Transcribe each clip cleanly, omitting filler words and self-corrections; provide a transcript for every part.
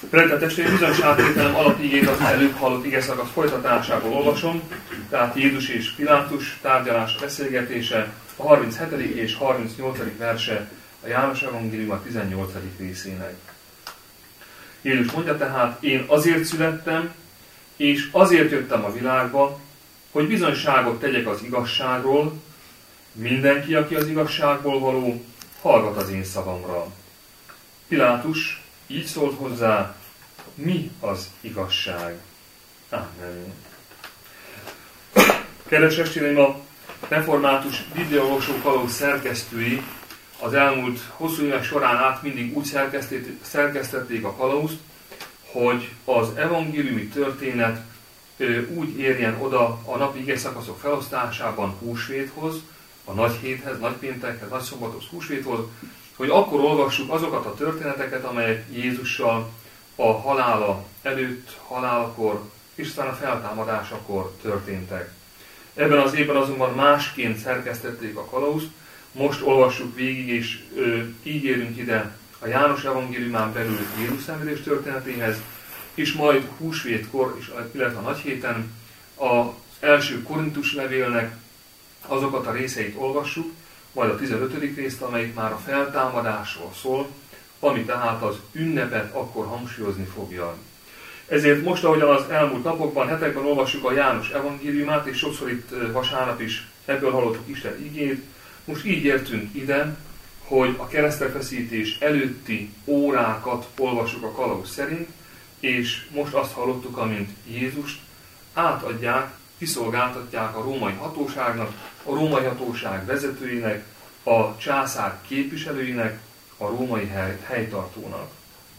Szeretett testvérem, bizonyos átvételem alapigét az előbb hallott igeszakasz folytatásából olvasom, tehát Jézus és Pilátus tárgyalása, beszélgetése, a 37. és 38. verse a János Evangélium a 18. részének. Jézus mondja tehát, én azért születtem, és azért jöttem a világba, hogy bizonyságot tegyek az igazságról, mindenki, aki az igazságból való, hallgat az én szavamra. Pilátus így szólt hozzá, mi az igazság? Amen. Kedves testvéreim, a református bibliaolvasó kalauz szerkesztői az elmúlt hosszú évek során át mindig úgy szerkesztették a kalauzt, hogy az evangéliumi történet úgy érjen oda a napi igeszakaszok felosztásában húsvéthoz, a nagy héthez, nagy péntekhez, nagy szombathoz, húsvéthoz, hogy akkor olvassuk azokat a történeteket, amelyek Jézussal a halála előtt, halálakor és aztán a feltámadásakor történtek. Ebben az évben azonban másként szerkesztették a kalauzt, most olvassuk végig, és így érünk ide a János evangéliumán belül Jézus szenvedés történetéhez, és majd húsvétkor, illetve a nagy héten az első Korintus levélnek azokat a részeit olvassuk, majd a 15. részt, amelyik már a feltámadásról szól, ami tehát az ünnepet akkor hangsúlyozni fogja. Ezért most, ahogyan az elmúlt napokban, hetekben olvassuk a János evangéliumát, és sokszor itt vasárnap is ebből hallottuk Isten igét, most így értünk ide, hogy a keresztfeszítés előtti órákat olvassuk a kalauz szerint, és most azt hallottuk, amint Jézust átadják, kiszolgáltatják a római hatóságnak, a római hatóság vezetőinek, a császár képviselőinek, a római helytartónak.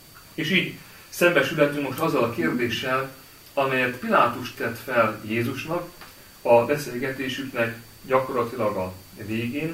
És így szembesülhetünk most azzal a kérdéssel, amelyet Pilátus tett fel Jézusnak a beszélgetésüknek gyakorlatilag a végén,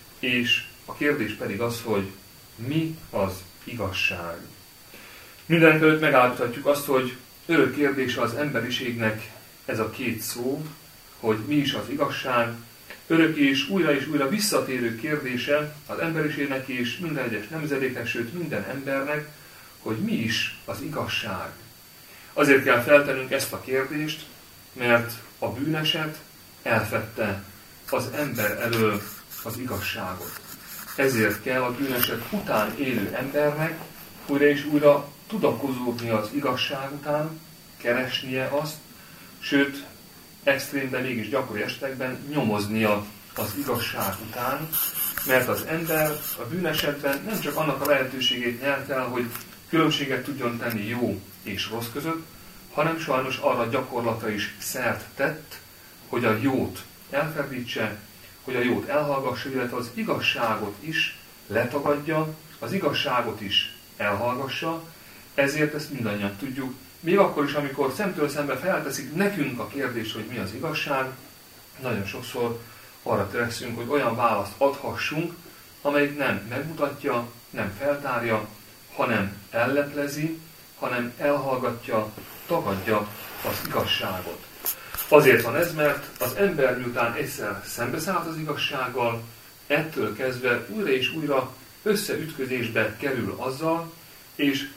és a kérdés pedig az, hogy mi az igazság. Mindenekelőtt megállapíthatjuk azt, hogy örök kérdése az emberiségnek ez a két szó, hogy mi is az igazság, örök és újra visszatérő kérdése az emberiségnek és minden egyes nemzedéknek, sőt minden embernek, hogy mi is az igazság. Azért kell feltennünk ezt a kérdést, mert a bűneset elfedte az ember elől az igazságot. Ezért kell a bűneset után élő embernek újra és újra tudakozódni az igazság után, keresnie azt, sőt, extrém, de mégis gyakori esetekben nyomoznia az igazság után, mert az ember a bűnesetben nem csak annak a lehetőségét nyert el, hogy különbséget tudjon tenni jó és rossz között, hanem sajnos arra gyakorlata is szert tett, hogy a jót elferdítse, hogy a jót elhallgassa, illetve az igazságot is letagadja, az igazságot is elhallgassa, ezért ezt mindannyian tudjuk. Még akkor is, amikor szemtől szembe felteszik nekünk a kérdést, hogy mi az igazság, nagyon sokszor arra törekszünk, hogy olyan választ adhassunk, amelyik nem megmutatja, nem feltárja, hanem elleplezi, hanem elhallgatja, tagadja az igazságot. Azért van ez, mert az ember miután egyszer szembeszállt az igazsággal, ettől kezdve újra és újra összeütközésbe kerül azzal, és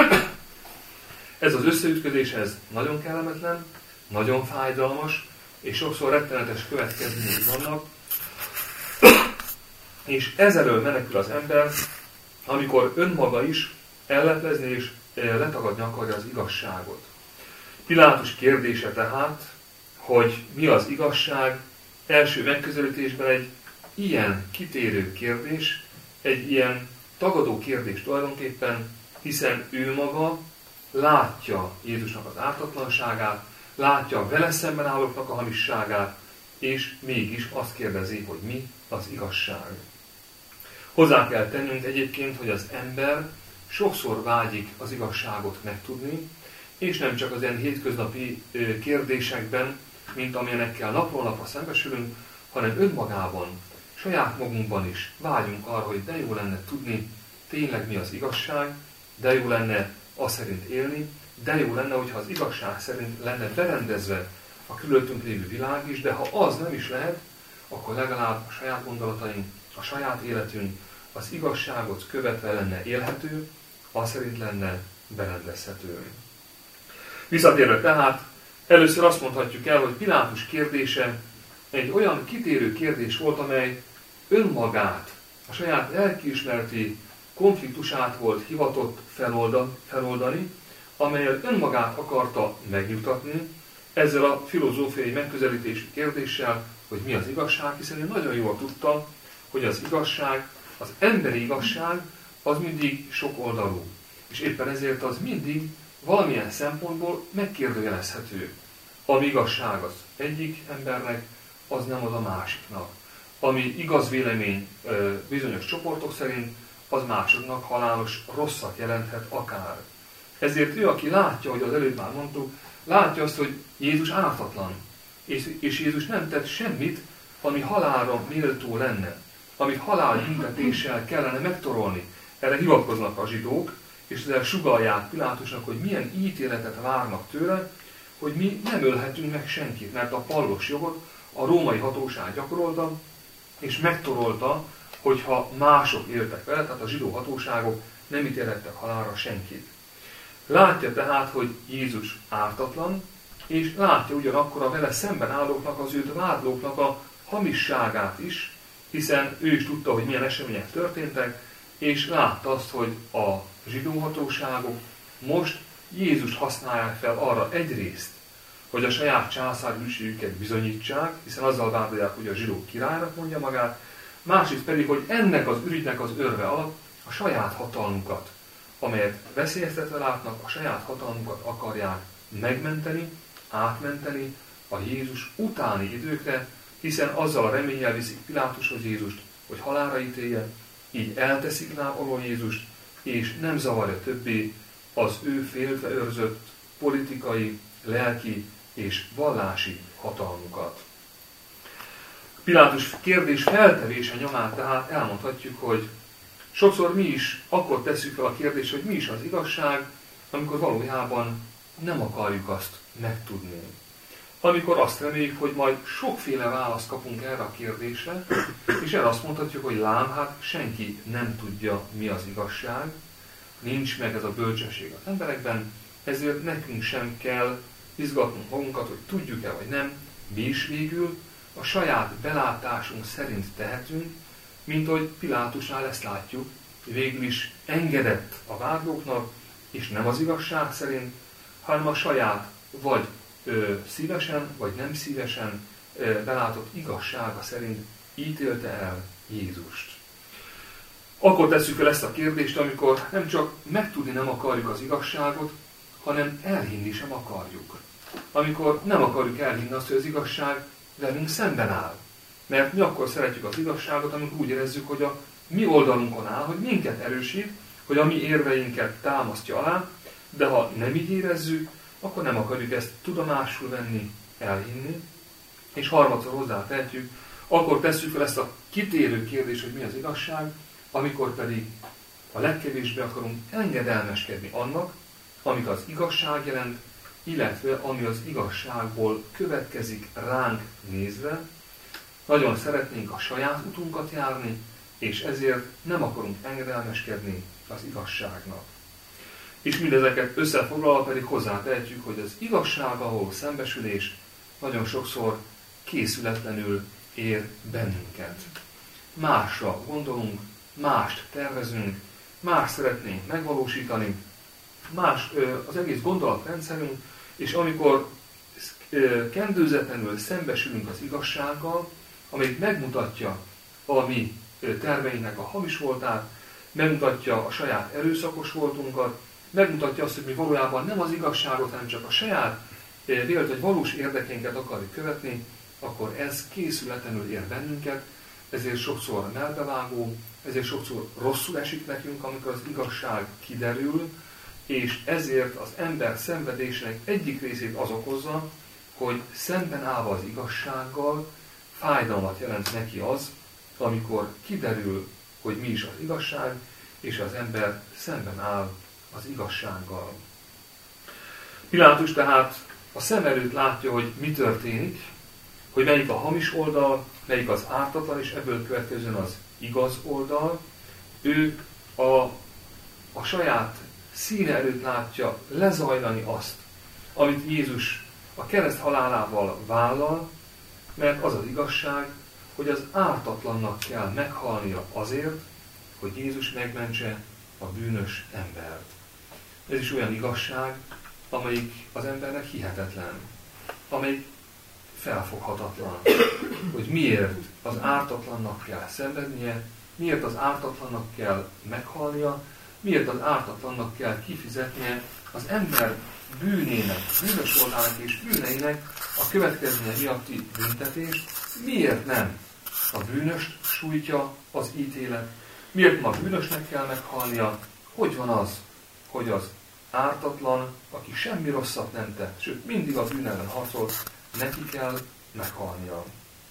ez az összeütközés ez nagyon kellemetlen, nagyon fájdalmas, és sokszor rettenetes következményei vannak, és ezelől menekül az ember, amikor önmaga is elleplezni és letagadni akarja az igazságot. Pilátus kérdése tehát, hogy mi az igazság, első megközelítésben egy ilyen kitérő kérdés, egy ilyen tagadó kérdés tulajdonképpen, hiszen ő maga látja Jézusnak az ártatlanságát, látja a vele szemben állóknak a hamisságát, és mégis azt kérdezi, hogy mi az igazság. Hozzá kell tennünk egyébként, hogy az ember sokszor vágyik az igazságot megtudni, és nem csak az ilyen hétköznapi kérdésekben, mint amilyenekkel napról napra szembesülünk, hanem önmagában, saját magunkban is vágyunk arra, hogy de jó lenne tudni tényleg mi az igazság, de jó lenne azt szerint élni, de jó lenne, hogyha az igazság szerint lenne berendezve a körülöttünk lévő világ is, de ha az nem is lehet, akkor legalább a saját gondolataink, a saját életünk az igazságot követve lenne élhető, az szerint lenne berendezhető. Visszatérve tehát, először azt mondhatjuk el, hogy Pilátus kérdése egy olyan kitérő kérdés volt, amely önmagát, a saját lelkiismereti konfliktusát volt hivatott feloldani, amelyel önmagát akarta megnyugtatni, ezzel a filozófiai megközelítésű kérdéssel, hogy mi az igazság, hiszen ő nagyon jól tudta, hogy az igazság, az emberi igazság az mindig sokoldalú. És éppen ezért az mindig valamilyen szempontból megkérdőjelezhető. Ami igazság az egyik embernek, az nem az a másiknak. Ami igaz vélemény bizonyos csoportok szerint, az másoknak halálos rosszat jelenthet akár. Ezért ő, aki látja, hogy az előbb már mondtuk, látja azt, hogy Jézus ártatlan, és Jézus nem tett semmit, ami halálra méltó lenne, amit halálbüntetéssel kellene megtorolni. Erre hivatkoznak a zsidók, és ezzel sugallják Pilátusnak, hogy milyen ítéletet várnak tőle, hogy mi nem ölhetünk meg senkit, mert a pallos jogot a római hatóság gyakorolta, és megtorolta, hogyha mások éltek vele, tehát a zsidó hatóságok nem ítélhettek halálra senkit. Látja tehát, hogy Jézus ártatlan, és látja ugyanakkor a vele szemben állóknak, az őt vádlóknak a hamisságát is, hiszen ő is tudta, hogy milyen események történtek, és látta azt, hogy a zsidó hatóságok most Jézust használják fel arra egyrészt, hogy a saját császárhűségüket bizonyítsák, hiszen azzal vádolják, hogy a zsidók királynak mondja magát, másrészt pedig, hogy ennek az ügynek az örve alatt a saját hatalmukat, amelyet veszélyeztetve látnak, a saját hatalmukat akarják megmenteni, átmenteni a Jézus utáni időkre, hiszen azzal a reménnyel viszik Pilátushoz Jézust, hogy halálra ítélje, így elteszik láb alól Jézust, és nem zavarja többé az ő féltve őrzött politikai, lelki és vallási hatalmukat. Pilátus kérdés feltevése nyomán tehát elmondhatjuk, hogy sokszor mi is akkor tesszük fel a kérdést, hogy mi is az igazság, amikor valójában nem akarjuk azt megtudni. Amikor azt reméljük, hogy majd sokféle választ kapunk erre a kérdésre, és erre azt mondhatjuk, hogy lám, hát senki nem tudja, mi az igazság, nincs meg ez a bölcsesség az emberekben, ezért nekünk sem kell izgatnunk magunkat, hogy tudjuk-e vagy nem, mi is végül a saját belátásunk szerint tehetünk, mint hogy Pilátusnál ezt látjuk, végül is engedett a vádlóknak, és nem az igazság szerint, hanem a saját vagy szívesen, vagy nem szívesen belátott igazsága szerint ítélte el Jézust. Akkor tesszük fel ezt a kérdést, amikor nem csak megtudni nem akarjuk az igazságot, hanem elhinni sem akarjuk. Amikor nem akarjuk elhinni azt, hogy az igazság velünk szemben áll. Mert mi akkor szeretjük az igazságot, amikor úgy érezzük, hogy a mi oldalunkon áll, hogy minket erősít, hogy a mi érveinket támasztja alá, de ha nem így érezzük, akkor nem akarjuk ezt tudomásul venni, elhinni, és harmadszor hozzátehetjük, akkor tesszük fel ezt a kitérő kérdést, hogy mi az igazság, amikor pedig a legkevésbé akarunk engedelmeskedni annak, amit az igazság jelent, illetve ami az igazságból következik ránk nézve. Nagyon szeretnénk a saját utunkat járni, és ezért nem akarunk engedelmeskedni az igazságnak. És mindezeket összefoglalva pedig hozzátehetjük, hogy az igazsággal való szembesülés nagyon sokszor készületlenül ér bennünket. Másra gondolunk, mást tervezünk, más szeretnénk megvalósítani, más az egész gondolatrendszerünk, és amikor kendőzetlenül szembesülünk az igazsággal, amelyik megmutatja a mi terveinknek a hamis voltát, megmutatja a saját erőszakos voltunkat, megmutatja azt, hogy mi valójában nem az igazságot, hanem csak a saját vélt vagy valós érdekénket akarjuk követni, akkor ez készületlenül ér bennünket, ezért sokszor melbevágó, ezért sokszor rosszul esik nekünk, amikor az igazság kiderül, és ezért az ember szenvedésének egyik részét az okozza, hogy szemben állva az igazsággal fájdalmat jelent neki az, amikor kiderül, hogy mi is az igazság, és az ember szemben áll az igazsággal. Pilátus tehát a szem előtt látja, hogy mi történik, hogy melyik a hamis oldal, melyik az ártatlan, és ebből következően az igaz oldal. Ő a saját színe előtt látja lezajlani azt, amit Jézus a kereszt halálával vállal, mert az az igazság, hogy az ártatlannak kell meghalnia azért, hogy Jézus megmentse a bűnös embert. Ez is olyan igazság, amelyik az embernek hihetetlen, amelyik felfoghatatlan, hogy miért az ártatlannak kell szenvednie, miért az ártatlannak kell meghalnia, miért az ártatlannak kell kifizetnie az ember bűnének, bűnös voltának és bűneinek a következménye miatti büntetést, miért nem a bűnöst sújtja az ítélet, miért ma a bűnösnek kell meghalnia, hogy van az, hogy az ártatlan, aki semmi rosszat nem tett, sőt mindig a bűn ellen harcolt, neki kell meghalnia.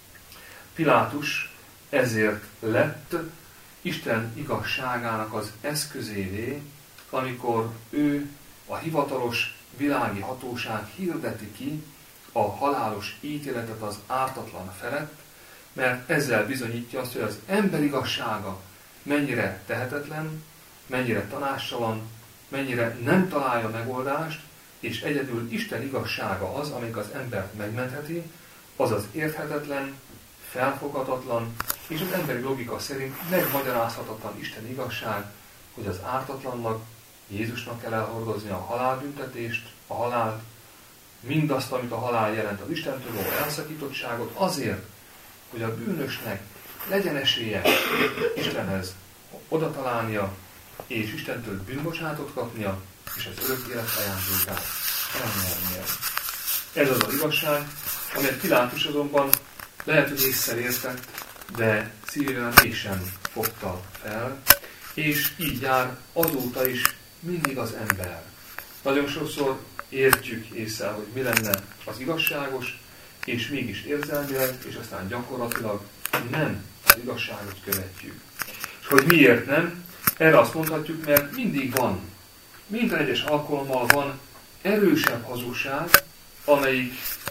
Pilátus ezért lett Isten igazságának az eszközévé, amikor ő, a hivatalos világi hatóság hirdeti ki a halálos ítéletet az ártatlan felett, mert ezzel bizonyítja azt, hogy az ember igazsága mennyire tehetetlen, mennyire tanácstalan, mennyire nem találja megoldást, és egyedül Isten igazsága az, amelyik az embert megmentheti, az az érthetetlen, felfoghatatlan, és az emberi logika szerint megmagyarázhatatlan Isten igazság, hogy az ártatlannak, Jézusnak kell elhordozni a halálbüntetést, a halált, mindazt, amit a halál jelent, az Istentől való elszakítottságot, azért, hogy a bűnösnek legyen esélye Istenhez oda találnia, és Istentől bűnbocsánatot kapnia, és az örök élet ajándékát elnyernie. Ez az az igazság, amelyet Pilátus azonban lehet, hogy észre értett, de szívében mégsem fogta fel, és így jár azóta is mindig az ember. Nagyon sokszor értjük észre, hogy mi lenne az igazságos, és mégis érzelmileg, és aztán gyakorlatilag nem az igazságot követjük. És hogy miért nem? Erre azt mondhatjuk, mert mindig van, minden egyes alkalommal van erősebb hazugság, amelyik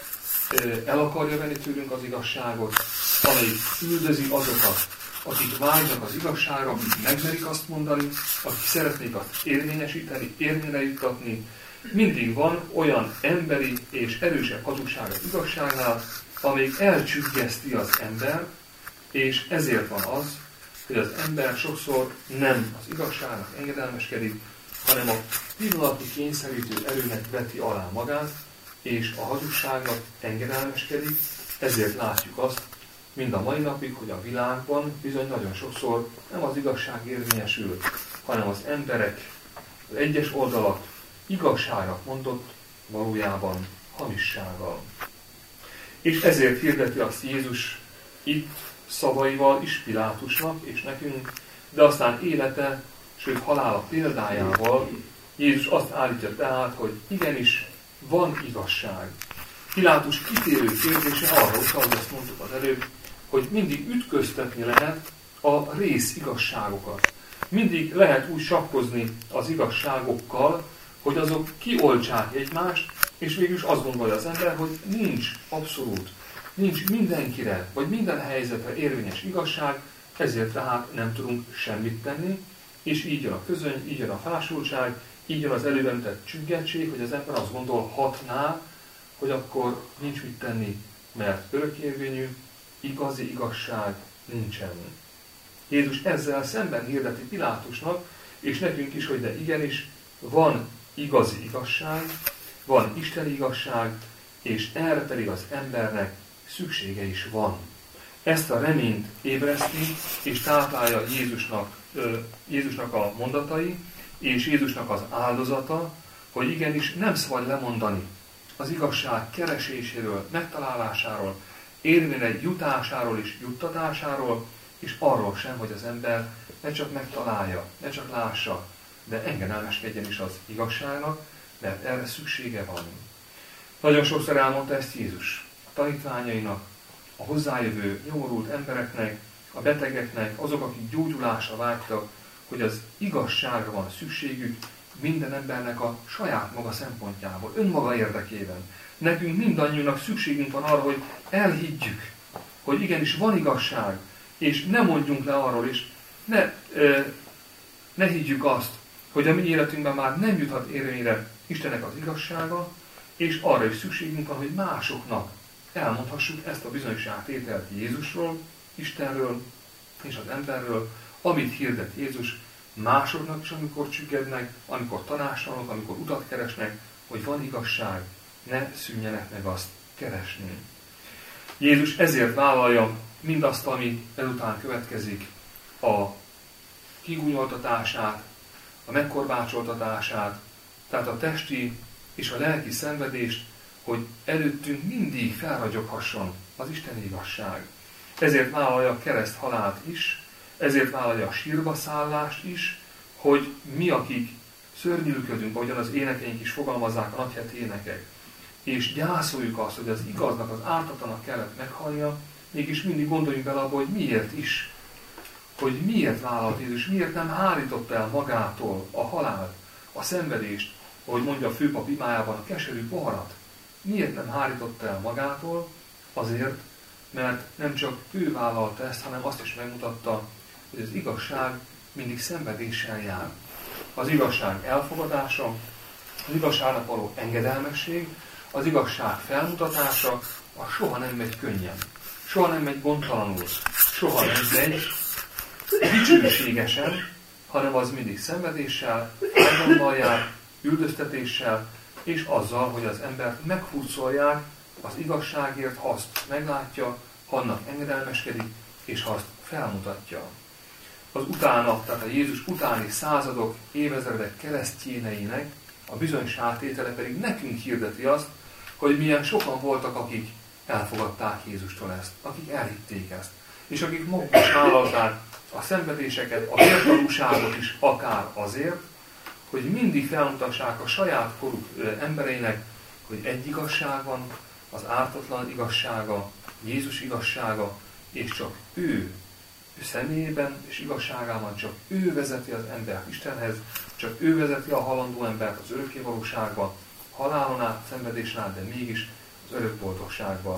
el akarja venni tőlünk az igazságot, amelyik üldözi azokat, akik vágynak az igazságra, akik megmerik azt mondani, akik szeretnék azt érvényesíteni, érvényre juttatni. Mindig van olyan emberi és erősebb hazugság az igazságnál, amelyik elcsüggeszti az embert, és ezért van az, hogy az ember sokszor nem az igazságnak engedelmeskedik, hanem a pillanatnyi kényszerítő erőnek veti alá magát, és a hazugságnak engedelmeskedik, ezért látjuk azt, mind a mai napig, hogy a világban bizony nagyon sokszor nem az igazság érvényesül, hanem az emberek, az egyes oldalak igazságnak mondott valójában hamissággal. És ezért hirdeti azt Jézus itt szavaival is Pilátusnak és nekünk, de aztán élete, sőt halála példájával Jézus azt állítja tehát, hogy igenis van igazság. Pilátus kitérő kérdése arra utal, hogy azt mondtuk az előbb, hogy mindig ütköztetni lehet a rész igazságokat. Mindig lehet úgy sakkozni az igazságokkal, hogy azok kioltsák egymást, és végül is azt gondolja az ember, hogy nincs abszolút, nincs mindenkire, vagy minden helyzetre érvényes igazság, ezért tehát nem tudunk semmit tenni, és így jön a közöny, így jön a fásultság, így jön az előbb említett csüggettség, hogy az ember azt gondolhatná, hogy akkor nincs mit tenni, mert örökérvényű, igazi igazság nincsen. Jézus ezzel szemben hirdeti Pilátusnak, és nekünk is, hogy de igenis, van igazi igazság, van isteni igazság, és erre pedig az embernek szüksége is van. Ezt a reményt ébreszti, és táplálja Jézusnak a mondatai, és Jézusnak az áldozata, hogy igenis nem szabad lemondani az igazság kereséséről, megtalálásáról, érvényre jutásáról és juttatásáról, és arról sem, hogy az ember ne csak megtalálja, ne csak lássa, de engedelmeskedjen is az igazságnak, mert erre szüksége van. Nagyon sokszor elmondta ezt Jézus a tanítványainak, a hozzájövő nyomorult embereknek, a betegeknek, azok, akik gyógyulásra vágytak, hogy az igazságra van szükségük minden embernek a saját maga szempontjából, önmaga érdekében. Nekünk mindannyiunknak szükségünk van arra, hogy elhiggyük, hogy igenis van igazság, és ne mondjunk le arról is, ne higgyük azt, hogy a mi életünkben már nem juthat érvényre Istennek az igazsága, és arra is szükségünk van, hogy másoknak elmondhassuk ezt a bizonyos átételt Jézusról, Istenről és az emberről, amit hirdet Jézus másoknak is, amikor csüggednek, amikor tanácstalanok, amikor utat keresnek, hogy van igazság, ne szűnjenek meg azt keresni. Jézus ezért vállalja mindazt, ami ezután következik, a kigúnyoltatását, a megkorbácsoltatását, tehát a testi és a lelki szenvedést, hogy előttünk mindig felragyoghasson az Isten igazság. Ezért vállalja a kereszt halált is, ezért vállalja a sírba szállást is, hogy mi, akik szörnyűködünk, ahogyan az énekeink is fogalmazzák, a nagyheti énekek, és gyászoljuk azt, hogy az igaznak, az ártatlanak kellett meghalnia, mégis mindig gondoljunk bele abba, hogy miért is. Hogy miért vállalt Jézus, miért nem hárította el magától a halált, a szenvedést, ahogy mondja a főpap imájában, a keserű poharat. Miért nem hárította el magától? Azért, mert nem csak ő vállalta ezt, hanem azt is megmutatta, hogy az igazság mindig szenvedéssel jár. Az igazság elfogadása, az igazságnak való engedelmesség, az igazság felmutatása, az soha nem megy könnyen, soha nem megy gondtalanul, soha nem megy dicsőségesen, hanem az mindig szenvedéssel, fájdalommal jár, üldöztetéssel, és azzal, hogy az embert meghurcolják az igazságért, ha azt meglátja, ha annak engedelmeskedik, és ha azt felmutatja. Az utána, tehát a Jézus utáni századok, évezredek keresztjéneinek a bizonyos átétele pedig nekünk hirdeti azt, hogy milyen sokan voltak, akik elfogadták Jézustól ezt, akik elhitték ezt, és akik maguk is vállalták a szenvedéseket, a vértanúságot is akár azért, hogy mindig felmutassák a saját koruk embereinek, hogy egy igazság van, az ártatlan igazsága, Jézus igazsága, és csak ő személyében és igazságában csak ő vezeti az embert Istenhez, csak ő vezeti a halandó embert az örökké valóságba, halálon át, szenvedésen át, de mégis az örök boldogságban.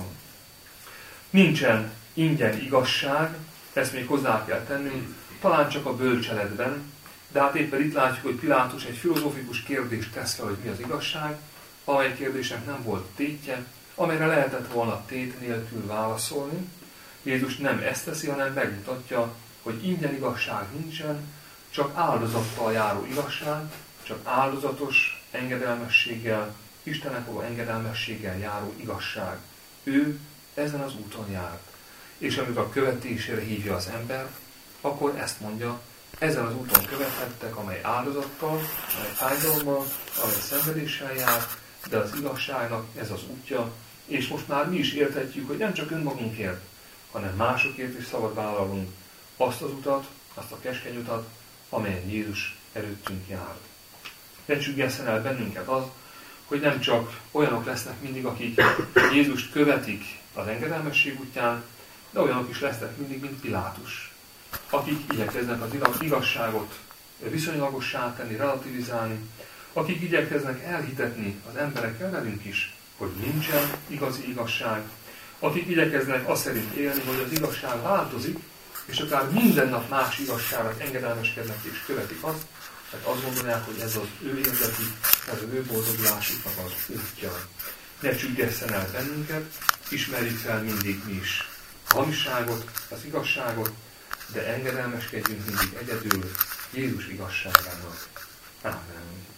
Nincsen ingyen igazság, ezt még hozzá kell tennünk, talán csak a bölcseletben, de hát éppen itt látjuk, hogy Pilátus egy filozófikus kérdést tesz fel, hogy mi az igazság, amely kérdésnek nem volt tétje, amelyre lehetett volna tét nélkül válaszolni. Jézus nem ezt teszi, hanem megmutatja, hogy ingyen igazság nincsen, csak áldozattal járó igazság, csak áldozatos engedelmességgel, Istennek való engedelmességgel járó igazság. Ő ezen az úton jár. És amikor a követésére hívja az embert, akkor ezt mondja, ezen az úton követhettek, amely áldozattal, amely fájdalommal, amely szenvedéssel jár, de az igazságnak ez az útja, és most már mi is érthetjük, hogy nem csak önmagunkért, hanem másokért is szabad vállalunk azt az utat, azt a keskeny utat, amelyen Jézus előttünk járt. Ne csüggesszen el bennünket az, hogy nem csak olyanok lesznek mindig, akik Jézust követik az engedelmesség útján, de olyanok is lesznek mindig, mint Pilátus, akik igyekeznek az igazságot viszonylagossá tenni, relativizálni, akik igyekeznek elhitetni az emberekkel, velünk is, hogy nincsen igazi igazság, akik igyekeznek azt szerint élni, hogy az igazság változik, és akár minden nap más igazságnak engedelmeskednek és követik azt, mert azt gondolják, hogy ez az ő érdekük, ez az ő boldogulásuknak az útja. Ne csüggesszen el bennünket, ismerjük fel mindig mi is a hamisságot, az igazságot, de engedelmeskedjünk mindig egyedül Jézus igazságának. Ámen.